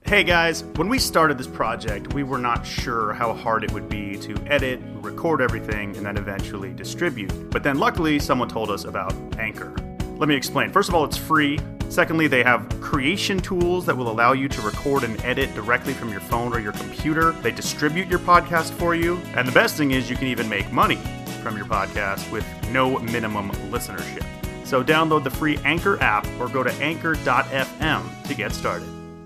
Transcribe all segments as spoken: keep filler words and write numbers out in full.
Hey guys, when we started this project, we were not sure how hard it would be to edit, record everything, and then eventually distribute. But then luckily, someone told us about Anchor. Let me explain. First of all, it's free. Secondly, they have creation tools that will allow you to record and edit directly from your phone or your computer. They distribute your podcast for you. And the best thing is you can even make money from your podcast with no minimum listenership. So download the free Anchor app or go to anchor dot f m to get started.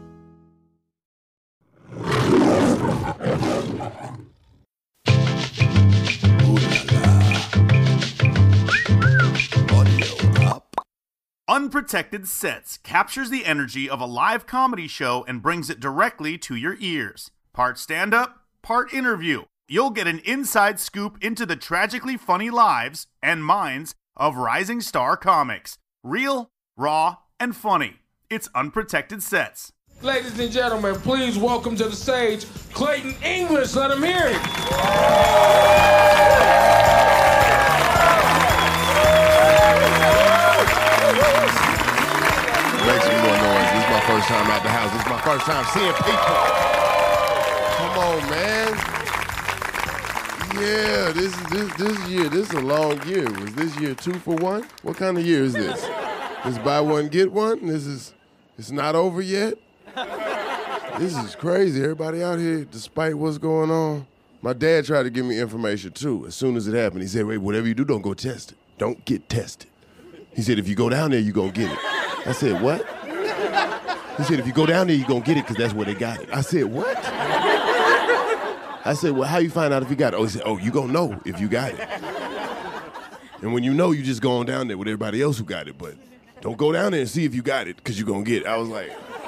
Unprotected Sets captures the energy of a live comedy show and brings it directly to your ears. Part stand-up, part interview. You'll get an inside scoop into the tragically funny lives and minds of rising star comics. Real, raw, and funny. It's Unprotected Sets. Ladies and gentlemen, please welcome to the stage Clayton English. Let him hear it. Make some more noise. This is my first time out the house. This is my first time seeing people. Come on, man. Yeah, this is this this year. This is a long year. Was this year two for one? What kind of year is this? This buy one get one. This is it's not over yet. This is crazy. Everybody out here, despite what's going on. My dad tried to give me information too. As soon as it happened, he said, "Wait, whatever you do, don't go test it. Don't get tested." He said, "If you go down there, you gonna get it." I said, "What?" He said, "If you go down there, you gonna get it because that's where they got it." I said, "What?" I said, "Well, how you find out if you got it?" Oh, he said, "Oh, you gonna know if you got it. And when you know, you just go on down there with everybody else who got it, but don't go down there and see if you got it because you gonna get it." I was like,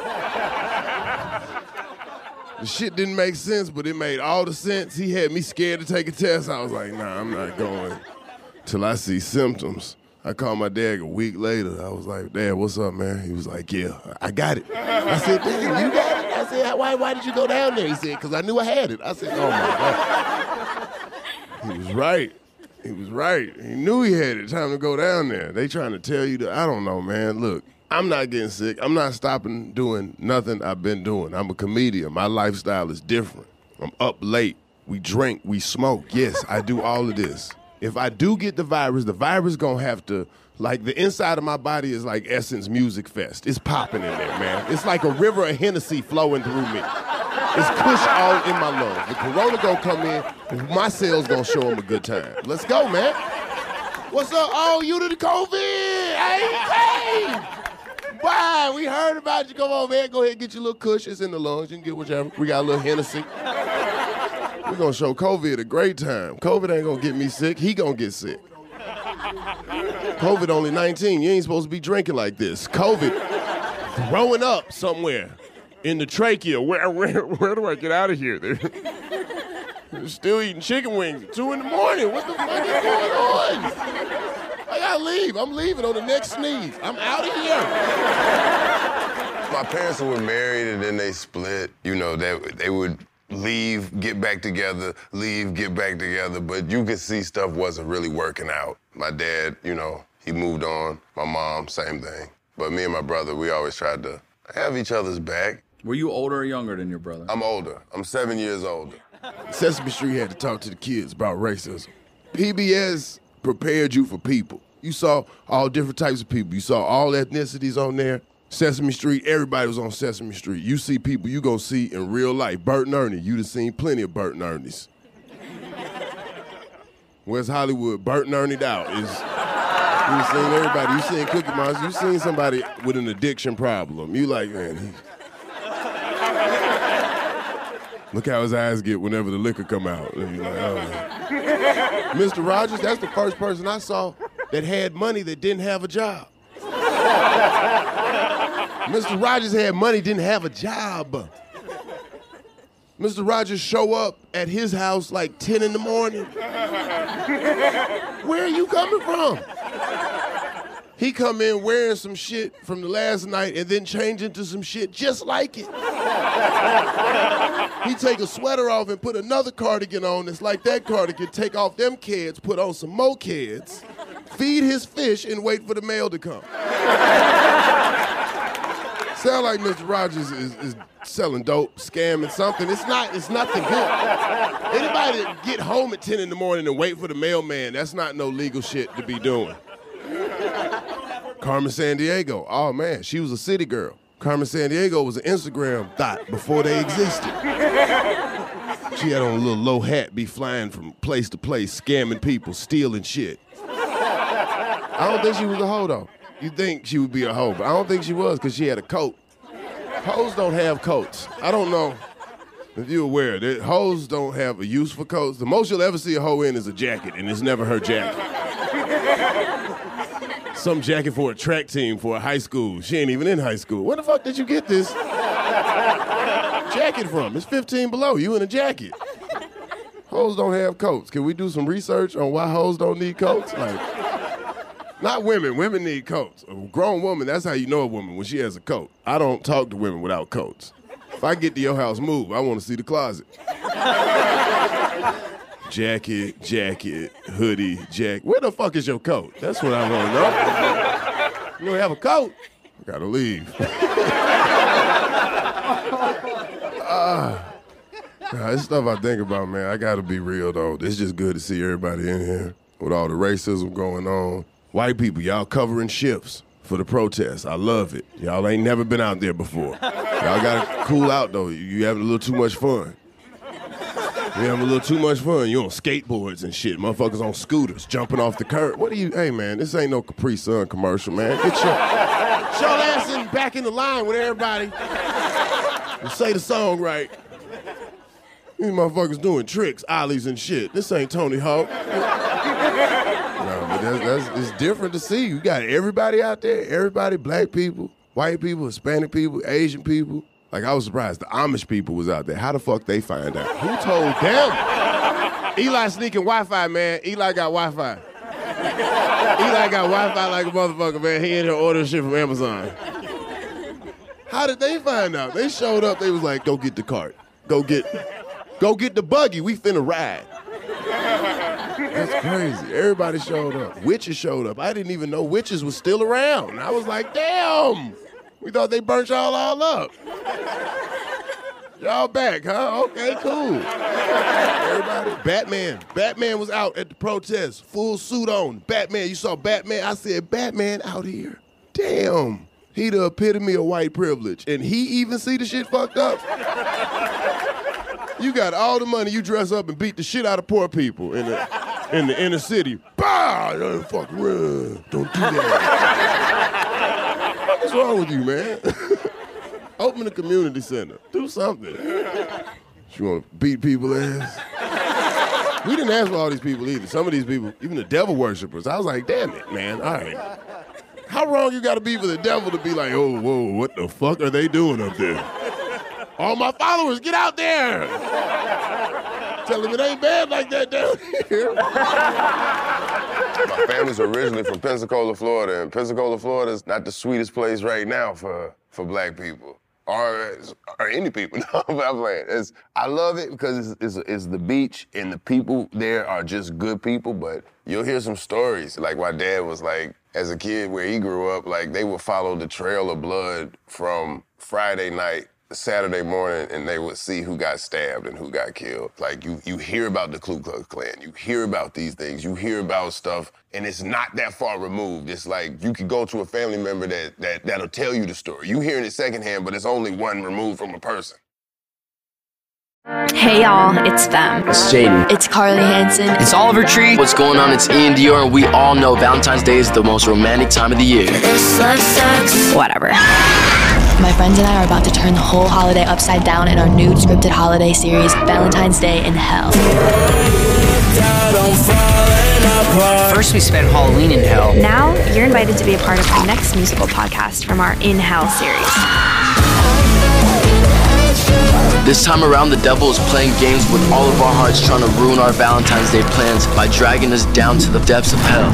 the shit didn't make sense, but it made all the sense. He had me scared to take a test. I was like, nah, I'm not going till I see symptoms. I called my dad a week later. I was like, "Dad, what's up, man?" He was like, "Yeah, I got it." I said, "Damn, you got it?" I said, why, why did you go down there? He said, "Because I knew I had it." I said, "Oh, my God." He was right. He was right. He knew he had it. Time to go down there. They trying to tell you that, I don't know, man. Look, I'm not getting sick. I'm not stopping doing nothing I've been doing. I'm a comedian. My lifestyle is different. I'm up late. We drink. We smoke. Yes, I do all of this. If I do get the virus, the virus gonna have to, like, the inside of my body is like Essence Music Fest. It's popping in there, man. It's like a river of Hennessy flowing through me. It's push all in my lungs. The corona gonna come in, my cells gonna show them a good time. Let's go, man. What's up? Oh, you to the COVID. Hey, hey. Bye. We heard about you. Come on, man. Go ahead and get your little kush. It's in the lungs. You can get whichever. We got a little Hennessy. We're going to show COVID a great time. COVID ain't going to get me sick. He going to get sick. COVID only nineteen. You ain't supposed to be drinking like this. COVID growing up somewhere in the trachea. Where where, where do I get out of here? They're, they're still eating chicken wings at two in the morning. What the fuck is going on? I got to leave. I'm leaving on the next sneeze. I'm out of here. My parents were married and then they split. You know, they, they would leave, get back together, leave, get back together, but you could see stuff wasn't really working out. My dad, you know, he moved on. My mom, same thing. But me and my brother, we always tried to have each other's back. Were you older or younger than your brother? I'm older. I'm seven years older. Sesame Street had to talk to the kids about racism. P B S prepared you for people. You saw all different types of people. You saw all ethnicities on there. Sesame Street, everybody was on Sesame Street. You see people you gonna see in real life. Bert and Ernie, you'd have seen plenty of Bert and Ernies. West Hollywood, Bert and Ernie out. Is you've seen everybody. You seen Cookie Monster. You seen somebody with an addiction problem. You like, man, he... Look how his eyes get whenever the liquor come out. And you're like, oh, man. Mister Rogers, that's the first person I saw that had money that didn't have a job. Mister Rogers had money, didn't have a job. Mister Rogers show up at his house like ten in the morning. Where are you coming from? He come in wearing some shit from the last night and then change into some shit just like it. He take a sweater off and put another cardigan on that's like that cardigan, take off them kids, put on some more kids, feed his fish and wait for the mail to come. sound like Mister Rogers is, is selling dope, scamming something. It's not. It's nothing good. Anybody that get home at ten in the morning and wait for the mailman, that's not no legal shit to be doing. Carmen Sandiego. Oh man, she was a city girl. Carmen Sandiego was an Instagram thought before they existed. She had on a little low hat, be flying from place to place, scamming people, stealing shit. I don't think she was a hoe though. You think she would be a hoe, but I don't think she was because she had a coat. Hoes don't have coats. I don't know if you're aware that hoes don't have a use for coats. The most you'll ever see a hoe in is a jacket, and it's never her jacket. Some jacket for a track team for a high school. She ain't even in high school. Where the fuck did you get this jacket from? It's fifteen below. You in a jacket. Hoes don't have coats. Can we do some research on why hoes don't need coats? Like, not women. Women need coats. A grown woman, that's how you know a woman, when she has a coat. I don't talk to women without coats. If I get to your house, move. I want to see the closet. Jacket, jacket, hoodie, jacket. Where the fuck is your coat? That's what I want to know. You don't have a coat? I gotta leave. uh, nah, this stuff I think about, man, I gotta be real, though. It's just good to see everybody in here with all the racism going on. White people, y'all covering shifts for the protests. I love it. Y'all ain't never been out there before. Y'all gotta cool out, though. You having a little too much fun. You having a little too much fun. You on skateboards and shit. Motherfuckers on scooters, jumping off the curb. What are you, hey, man, this ain't no Capri Sun commercial, man. Get your, get your ass in, back in the line with everybody and say the song right. These motherfuckers doing tricks, ollies and shit. This ain't Tony Hawk. No, but that's, that's, it's different to see. You got everybody out there, everybody, black people, white people, Hispanic people, Asian people. Like, I was surprised the Amish people was out there. How the fuck they find out? Who told them? Eli sneaking Wi-Fi, man. Eli got Wi-Fi. Eli got Wi-Fi like a motherfucker, man. He in here ordering shit from Amazon. How did they find out? They showed up. They was like, go get the cart. Go get, go get the buggy. We finna ride. That's crazy. Everybody showed up. Witches showed up. I didn't even know witches was still around. I was like, damn. We thought they burnt y'all all up. Y'all back, huh? Okay, cool. Everybody, Batman. Batman was out at the protest, full suit on. Batman, you saw Batman? I said, Batman out here. Damn. He the epitome of white privilege. And he even see the shit fucked up? You got all the money, you dress up and beat the shit out of poor people in the, in the inner city. Bah! Don't fuck run. Don't do that. What's wrong with you, man? Open a community center. Do something. You want to beat people ass? We didn't ask for all these people either. Some of these people, even the devil worshipers. I was like, damn it, man. All right. How wrong you got to be for the devil to be like, oh, whoa, what the fuck are they doing up there? All my followers, get out there. Tell them it ain't bad like that down here. My family's originally from Pensacola, Florida, and Pensacola, Florida is not the sweetest place right now for, for black people. Or, or any people. No, but I'm playing. It's, I love it because it's, it's, it's the beach and the people there are just good people, but you'll hear some stories. Like my dad was like, as a kid where he grew up, like they would follow the trail of blood from Friday night, Saturday morning, and they would see who got stabbed and who got killed. Like you, you hear about the Ku Klux Klan, you hear about these things, you hear about stuff, and it's not that far removed. It's like you could go to a family member that, that, that'll tell you the story. You hearing it secondhand, but it's only one removed from a person. Hey y'all, it's Fem. It's Jaden. It's Carly Hansen. It's Oliver Tree. What's going on? It's Ian Dior, and we all know Valentine's Day is the most romantic time of the year. Love sucks. Whatever. My friends and I are about to turn the whole holiday upside down in our new scripted holiday series, Valentine's Day in Hell. First we spent Halloween in hell. Now you're invited to be a part of the next musical podcast from our In Hell series. This time around, the devil is playing games with all of our hearts, trying to ruin our Valentine's Day plans by dragging us down to the depths of hell.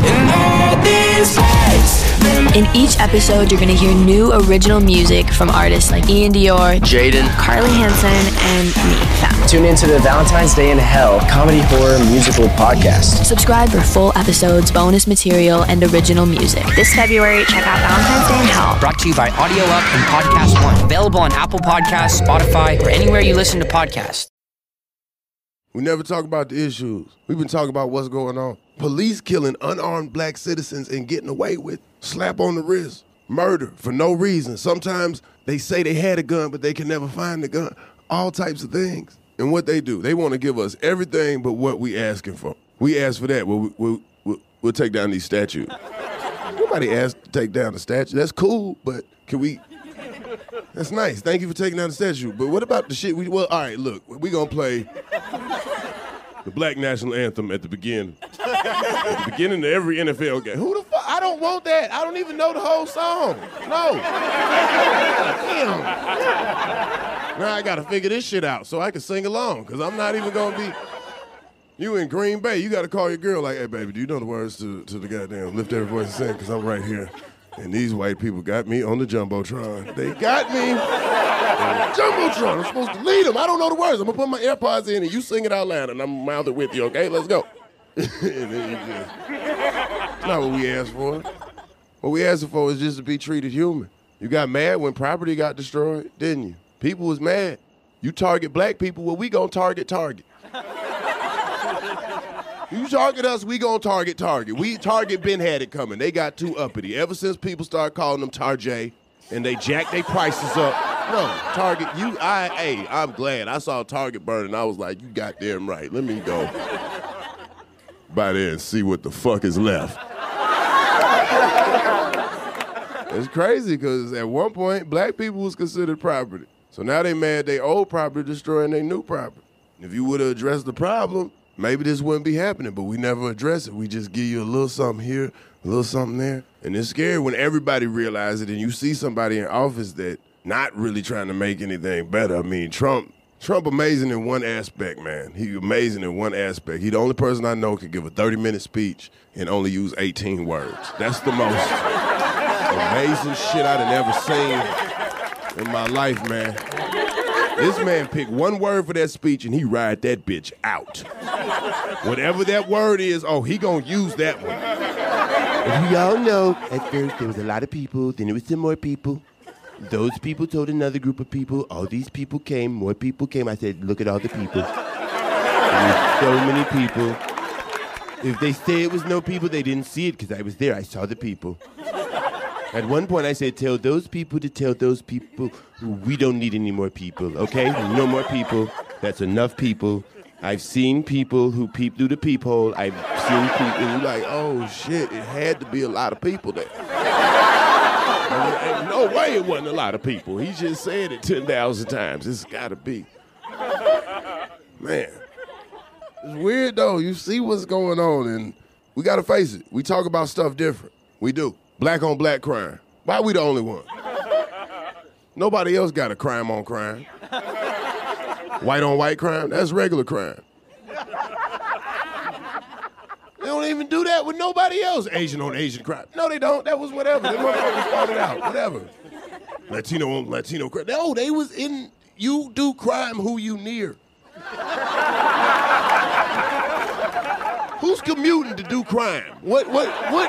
In each episode, you're gonna hear new original music from artists like Ian Dior, Jaden, Carly Hansen, and me, Fam. Tune into the Valentine's Day in Hell comedy horror musical podcast. Subscribe for full episodes, bonus material, and original music. This February, check out Valentine's Day in Hell. Brought to you by Audio Up and Podcast One. Available on Apple Podcasts, Spotify, or anywhere you listen to podcasts. We never talk about the issues. We've been talking about what's going on. Police killing unarmed black citizens and getting away with slap on the wrist, murder for no reason. Sometimes they say they had a gun, but they can never find the gun. All types of things. And what they do, they want to give us everything but what we asking for. We ask for that, well, we'll, we'll, we'll take down these statues. Nobody asked to take down the statue. That's cool, but can we... That's nice. Thank you for taking down the statue. But what about the shit we... Well, all right, look, we going to play the Black National Anthem at the beginning. At the beginning of every N F L game. Who the fuck? I don't want that. I don't even know the whole song. No. Damn. Now I got to figure this shit out so I can sing along, because I'm not even going to be... You in Green Bay, you got to call your girl like, hey, baby, do you know the words to, to the goddamn Lift Every Voice and Sing? Because I'm right here. And these white people got me on the Jumbotron. They got me on the Jumbotron. I'm supposed to lead them. I don't know the words. I'm going to put my AirPods in and you sing it out loud and I'm mouth it with you, okay? Let's go. And then you just... It's not what we asked for. What we asked for is just to be treated human. You got mad when property got destroyed, didn't you? People was mad. You target black people, well, we gonna target Target. You target us, we gonna target Target. We Target been had it coming. They got too uppity. Ever since people started calling them Tarjay and they jacked their prices up. No, Target, you, I, hey, I'm glad. I saw Target burning. I was like, you goddamn right. Let me go by there and see what the fuck is left. It's crazy because at one point, black people was considered property. So now they mad they old property destroying their new property. If you would have addressed the problem, maybe this wouldn't be happening, but we never address it. We just give you a little something here, a little something there. And it's scary when everybody realizes it and you see somebody in office that not really trying to make anything better. I mean, Trump, Trump amazing in one aspect, man. He amazing in one aspect. He the only person I know could give a thirty-minute speech and only use eighteen words. That's the most amazing shit I'd have ever seen in my life, man. This man picked one word for that speech and he ride that bitch out. Whatever that word is, oh, he gonna use that one. As we all know, at first there was a lot of people, then there was some more people. Those people told another group of people, all these people came, more people came. I said, look at all the people. There were so many people. If they say it was no people, they didn't see it because I was there. I saw the people. At one point, I said, tell those people to tell those people we don't need any more people, okay? No more people. That's enough people. I've seen people who peep through the peephole. I've seen people who like, oh, shit, it had to be a lot of people there. Ain't no way it wasn't a lot of people. He just said it ten thousand times. It's got to be. Man, it's weird, though. You see what's going on, and we got to face it. We talk about stuff different. We do. Black on black crime. Why we the only one? Nobody else got a crime on crime. White on white crime, that's regular crime. They don't even do that with nobody else. Asian on Asian crime. No, they don't. That was whatever. They motherfuckers started out. Whatever. Latino on Latino crime. No, they was in, you do crime who you near. Who's commuting to do crime? What, what, what?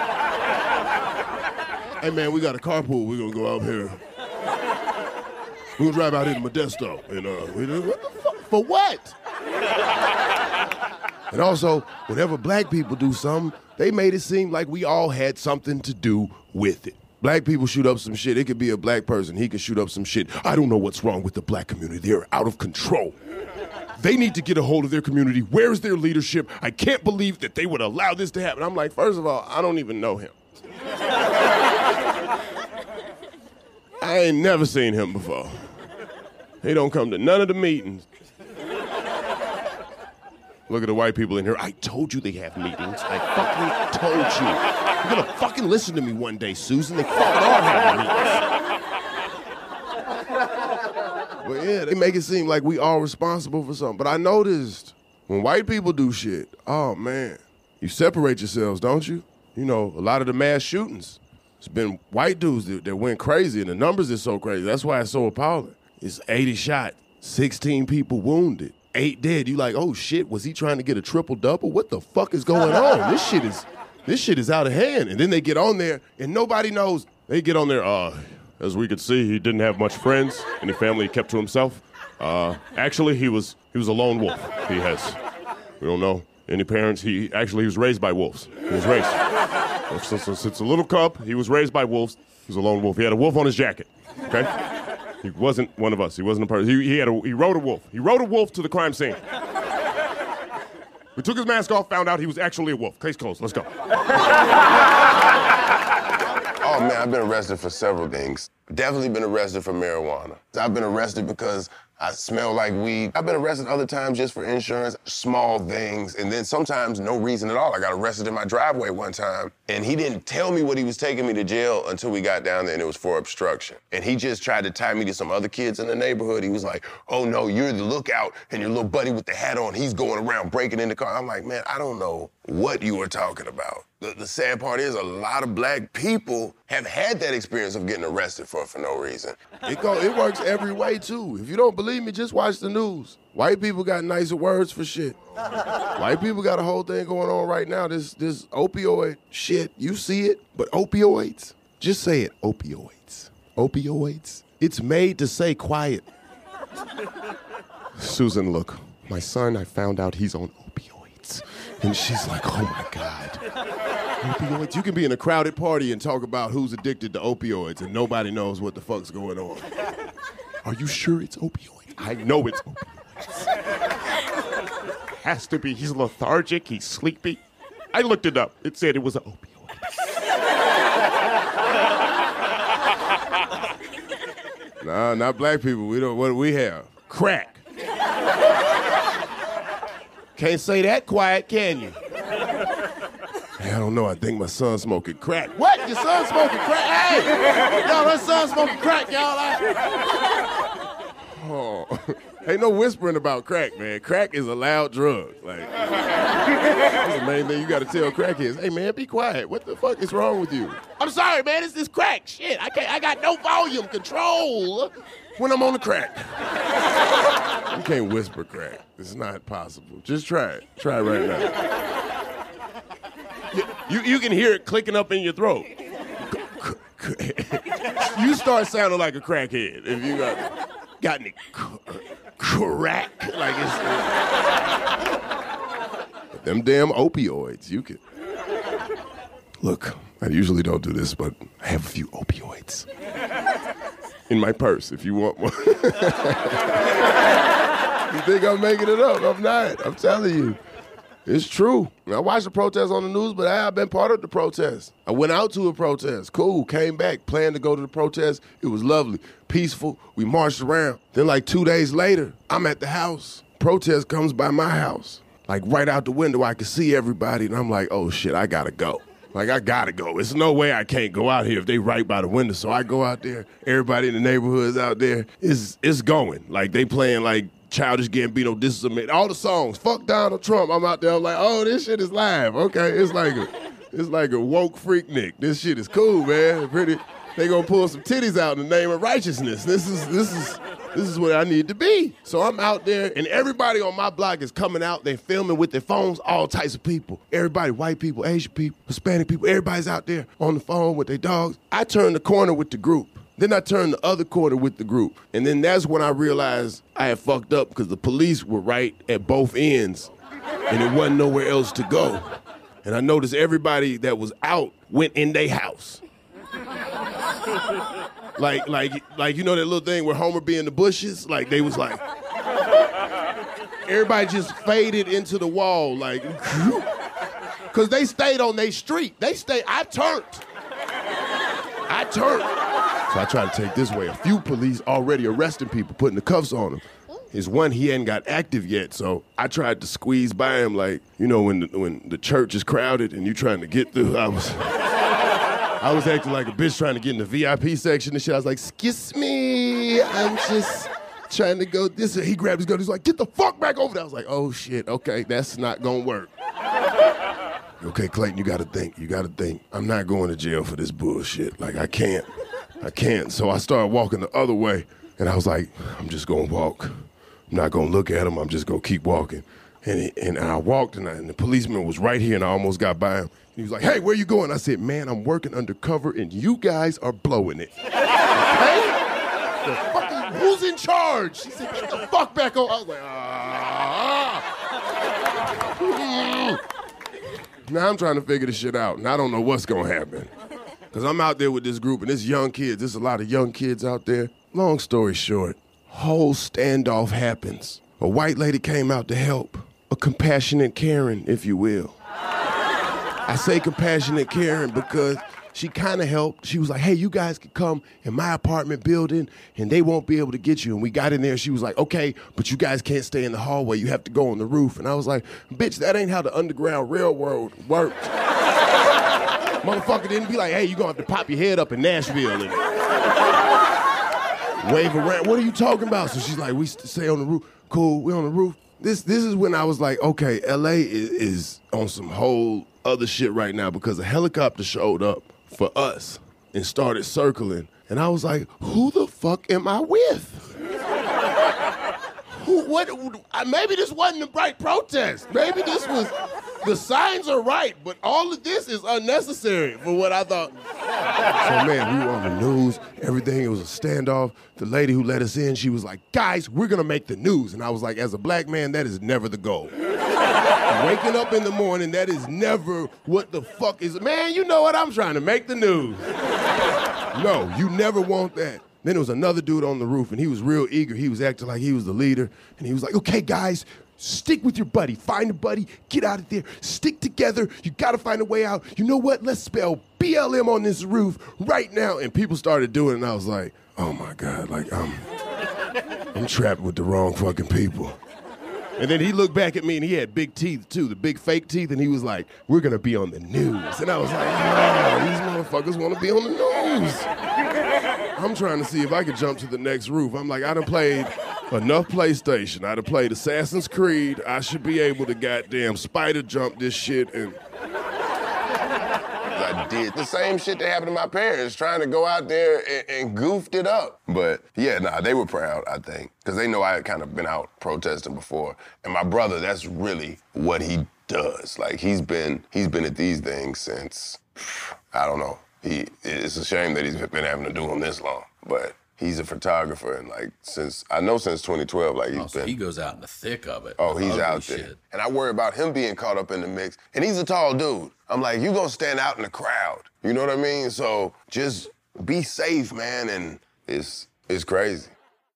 Hey, man, we got a carpool. We're going to go out here. We're going to drive out here to Modesto. And, uh, we, what the fuck? For what? And also, whenever black people do something, they made it seem like we all had something to do with it. Black people shoot up some shit. It could be a black person. He could shoot up some shit. I don't know what's wrong with the black community. They're out of control. They need to get a hold of their community. Where's their leadership? I can't believe that they would allow this to happen. I'm like, first of all, I don't even know him. I ain't never seen him before. He don't come to none of the meetings. Look at the white people in here. I told you they have meetings. I fucking told you. You're gonna fucking listen to me one day, Susan. They fucking are having meetings. But yeah, they make it seem like we all responsible for something. But I noticed when white people do shit, oh man, you separate yourselves, don't you? You know, a lot of the mass shootings, it's been white dudes that, that went crazy, and the numbers is so crazy. That's why it's so appalling. It's eighty shot, sixteen people wounded, eight dead. You like, oh shit, was he trying to get a triple double? What the fuck is going on? This shit is, this shit is out of hand. And then they get on there, and nobody knows. They get on there, uh, as we could see, he didn't have much friends. Any family he kept to himself. Uh, actually, he was he was a lone wolf. He has, we don't know any parents. He actually he was raised by wolves. He was raised. Since, since, since a little cub, he was raised by wolves. He was a lone wolf. He had a wolf on his jacket. Okay, he wasn't one of us. He wasn't a person. He, he had a, he rode a wolf. He rode a wolf to the crime scene. We took his mask off, found out he was actually a wolf. Case closed. Let's go. Oh, man, I've been arrested for several things. Definitely been arrested for marijuana. I've been arrested because I smell like weed. I've been arrested other times just for insurance, small things, and then sometimes no reason at all. I got arrested in my driveway one time, and he didn't tell me what he was taking me to jail until we got down there, and it was for obstruction. And he just tried to tie me to some other kids in the neighborhood. He was like, oh, no, you're the lookout, and your little buddy with the hat on, he's going around breaking in the car. I'm like, man, I don't know what you were talking about. The, the sad part is a lot of black people have had that experience of getting arrested for for no reason. It go, it works every way, too. If you don't believe me, just watch the news. White people got nicer words for shit. White people got a whole thing going on right now, this, this opioid shit. You see it, but opioids, just say it, opioids. Opioids. It's made to say quiet. Susan, look, my son, I found out he's on opioids. And she's like, oh my God. Opioids? You can be in a crowded party and talk about who's addicted to opioids and nobody knows what the fuck's going on. Are you sure it's opioids? I know it's opioids. Has to be. He's lethargic. He's sleepy. I looked it up. It said it was an opioid. Nah, not black people. We don't. What do we have? Crack. Can't say that quiet, can you? Hey, I don't know. I think my son's smoking crack. What? Your son's smoking crack? Hey! Y'all, that son's smoking crack, y'all. Oh. Ain't no whispering about crack, man. Crack is a loud drug. Like, that's the main thing you got to tell crackheads. Hey, man, be quiet. What the fuck is wrong with you? I'm sorry, man. It's this crack. Shit, I can't. I got no volume control when I'm on the crack. You can't whisper crack. It's not possible. Just try it. Try it right now. You, you can hear it clicking up in your throat. You start sounding like a crackhead if you got, got any crack. Like it's but them damn opioids. You can. Look, I usually don't do this, but I have a few opioids in my purse if you want one. You think I'm making it up? I'm not. I'm telling you. It's true. I watched the protest on the news, but I have been part of the protest. I went out to a protest. Cool. Came back. Planned to go to the protest. It was lovely. Peaceful. We marched around. Then like two days later, I'm at the house. Protest comes by my house. Like right out the window, I could see everybody. And I'm like, oh shit, I gotta go. Like, I gotta go. There's no way I can't go out here if they right by the window. So I go out there. Everybody in the neighborhood's out there. It's, it's going. Like, they playing, like, Childish Gambino, This Is America. All the songs. Fuck Donald Trump. I'm out there. I'm like, oh, this shit is live. Okay, it's like a, it's like a woke freaknik. This shit is cool, man. Pretty. They gonna pull some titties out in the name of righteousness. This is, this is, this is where I need to be. So I'm out there, and everybody on my block is coming out. They're filming with their phones, all types of people. Everybody, white people, Asian people, Hispanic people, everybody's out there on the phone with their dogs. I turn the corner with the group. Then I turned the other corner with the group. And then that's when I realized I had fucked up because the police were right at both ends, and there wasn't nowhere else to go. And I noticed everybody that was out went in their house. Like, like, like, you know that little thing where Homer be in the bushes? Like, they was like, everybody just faded into the wall, like, because they stayed on their street. They stayed, I turned. I turned. So I tried to take this way. A few police already arresting people, putting the cuffs on them. His one, he hadn't got active yet, so I tried to squeeze by him like, you know, when the, when the church is crowded and you trying to get through, I was... I was acting like a bitch trying to get in the V I P section and shit. I was like, excuse me, I'm just trying to go this way. He grabbed his gun. He's like, get the fuck back over there. I was like, oh, shit, okay, that's not going to work. Okay, Clayton, you got to think. You got to think. I'm not going to jail for this bullshit. Like, I can't. I can't. So I started walking the other way, and I was like, I'm just going to walk. I'm not going to look at him. I'm just going to keep walking. And, it, and I walked, and, I, and the policeman was right here, and I almost got by him. He was like, hey, where you going? I said, man, I'm working undercover, and you guys are blowing it. Okay? The fucking, who's in charge? He said, get the fuck back on. I was like, ah. Now I'm trying to figure this shit out, and I don't know what's going to happen. Because I'm out there with this group, and it's young kids. There's a lot of young kids out there. Long story short, whole standoff happens. A white lady came out to help. A compassionate Karen, if you will. I say compassionate Karen because she kind of helped. She was like, hey, you guys can come in my apartment building and they won't be able to get you. And we got in there. She was like, okay, but you guys can't stay in the hallway. You have to go on the roof. And I was like, bitch, that ain't how the Underground Railroad works. Motherfucker didn't be like, hey, you're going to have to pop your head up in Nashville and wave around. What are you talking about? So she's like, we stay on the roof. Cool, we're on the roof. This this is when I was like, okay, L A is, is on some whole other shit right now because a helicopter showed up for us and started circling. And I was like, who the fuck am I with? Who, what, maybe this wasn't the right protest. Maybe this was, the signs are right, but all of this is unnecessary for what I thought. So, man, we were on the news, everything, it was a standoff. The lady who let us in, she was like, guys, we're gonna make the news. And I was like, as a black man, that is never the goal. Waking up in the morning, that is never what the fuck is, man, you know what, I'm trying to make the news. No, you never want that. Then there was another dude on the roof, and he was real eager. He was acting like he was the leader. And he was like, okay, guys, stick with your buddy. Find a buddy. Get out of there. Stick together. You got to find a way out. You know what? Let's spell B L M on this roof right now. And people started doing it, and I was like, oh, my God. Like, I'm, I'm trapped with the wrong fucking people. And then he looked back at me, and he had big teeth, too, the big fake teeth. And he was like, we're going to be on the news. And I was like, oh, these motherfuckers want to be on the news. I'm trying to see if I could jump to the next roof. I'm like, I done played enough PlayStation. I done played Assassin's Creed. I should be able to goddamn spider jump this shit. And I did the same shit that happened to my parents, trying to go out there and, and goofed it up. But yeah, nah, they were proud, I think, because they know I had kind of been out protesting before. And my brother, that's really what he does. Like, he's been he's been at these things since, I don't know. He, it's a shame that he's been having to do them this long, but he's a photographer, and like since I know since twenty twelve, like he's oh, so been. He goes out in the thick of it. Oh, he's Ugly out there, shit. And I worry about him being caught up in the mix. And he's a tall dude. I'm like, you gonna stand out in the crowd? You know what I mean? So just be safe, man. And it's it's crazy.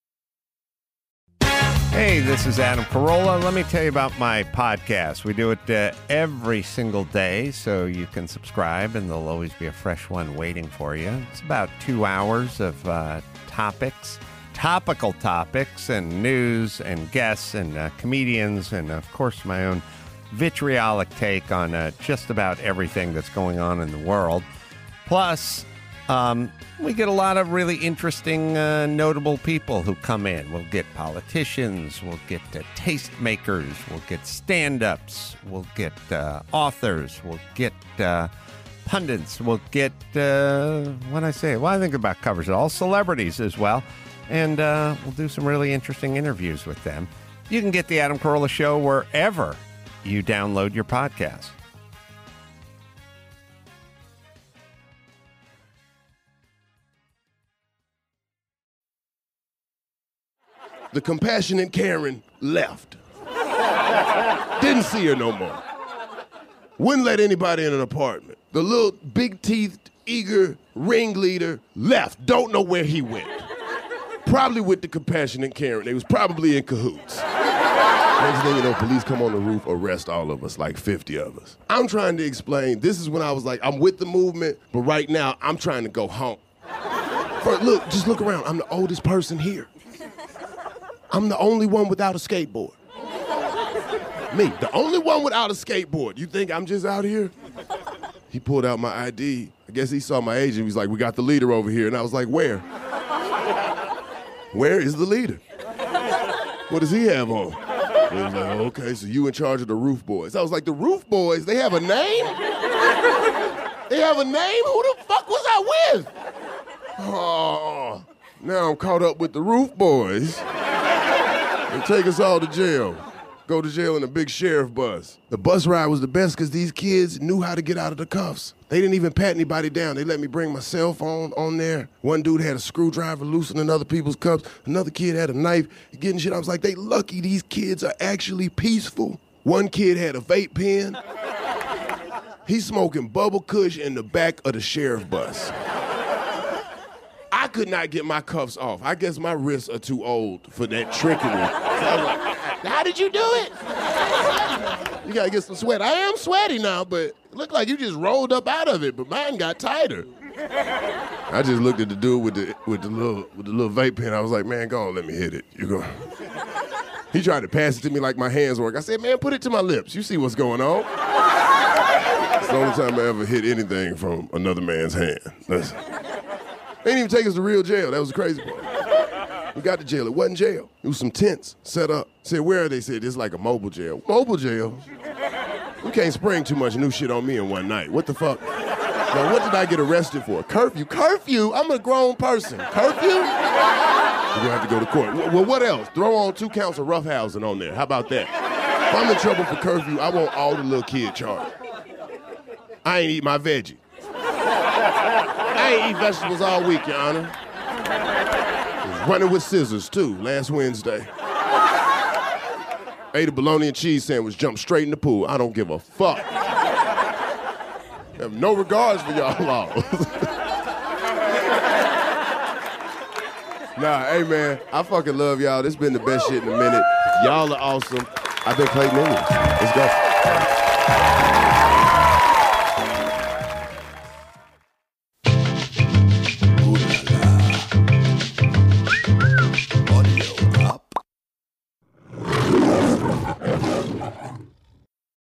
Hey, this is Adam Carolla. Let me tell you about my podcast. We do it uh, every single day, so you can subscribe, and there'll always be a fresh one waiting for you. It's about two hours of uh, topics, topical topics, and news, and guests, and uh, comedians, and, of course, my own vitriolic take on uh, just about everything that's going on in the world. Plus, Um, we get a lot of really interesting, uh, notable people who come in. We'll get politicians, we'll get uh, tastemakers, we'll get stand-ups, we'll get uh, authors, we'll get uh, pundits, we'll get, uh, what did I say? Well, I think about covers it all, celebrities as well. And uh, we'll do some really interesting interviews with them. You can get The Adam Carolla Show wherever you download your podcast. The compassionate Karen left. Didn't see her no more. Wouldn't let anybody in an apartment. The little big-teethed, eager ringleader left. Don't know where he went. Probably with the compassionate Karen. They was probably in cahoots. Next thing you know, police come on the roof, arrest all of us, like fifty of us. I'm trying to explain, this is when I was like, I'm with the movement, but right now, I'm trying to go home. First, look, just look around. I'm the oldest person here. I'm the only one without a skateboard. Me, the only one without a skateboard. You think I'm just out here? He pulled out my I D. I guess he saw my agent. He was like, we got the leader over here. And I was like, where? Where is the leader? What does he have on? He was like, okay, so you in charge of the Roof Boys. I was like, the Roof Boys, they have a name? They have a name? Who the fuck was I with? Oh, now I'm caught up with the Roof Boys. They take us all to jail. Go to jail in a big sheriff bus. The bus ride was the best because these kids knew how to get out of the cuffs. They didn't even pat anybody down. They let me bring my cell phone on there. One dude had a screwdriver loosening other people's cuffs. Another kid had a knife getting shit. I was like, they lucky these kids are actually peaceful. One kid had a vape pen. He's smoking bubble kush in the back of the sheriff bus. I could not get my cuffs off. I guess my wrists are too old for that trickery. So I was like, how did you do it? You gotta get some sweat. I am sweaty now, but it looked like you just rolled up out of it, but mine got tighter. I just looked at the dude with the with the little with the little vape pen. I was like, man, go on, let me hit it. You go. He tried to pass it to me like my hands work. I said, man, put it to my lips. You see what's going on. It's the only time I ever hit anything from another man's hand. That's, they didn't even take us to real jail. That was the crazy part. We got to jail. It wasn't jail. It was some tents set up. Said, where are they? Said, it's like a mobile jail. Mobile jail? You can't spring too much new shit on me in one night. What the fuck? Now, what did I get arrested for? Curfew? Curfew? I'm a grown person. Curfew? We're going to have to go to court. Well, what else? Throw on two counts of roughhousing on there. How about that? If I'm in trouble for curfew, I want all the little kid charged. I ain't eat my veggie. I ain't eat vegetables all week, Your Honor. Running with scissors, too, last Wednesday. Ate a bologna and cheese sandwich, jumped straight in the pool. I don't give a fuck. I have no regards for y'all laws. Nah, hey, man, I fucking love y'all. This been the best shit in a minute. Y'all are awesome. I've been Clayton English. Let's go.